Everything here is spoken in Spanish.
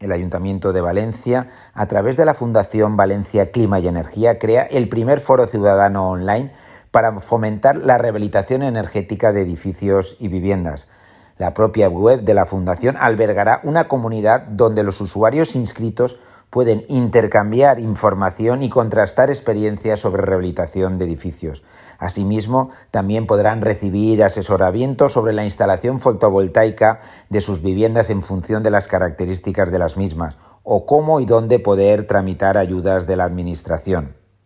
el Ayuntamiento de Valencia, a través de la Fundación Valencia Clima y Energía, crea el primer foro ciudadano online para fomentar la rehabilitación energética de edificios y viviendas. La propia web de la Fundación albergará una comunidad donde los usuarios inscritos pueden intercambiar información y contrastar experiencias sobre rehabilitación de edificios. Asimismo, también podrán recibir asesoramiento sobre la instalación fotovoltaica de sus viviendas en función de las características de las mismas, o cómo y dónde poder tramitar ayudas de la Administración.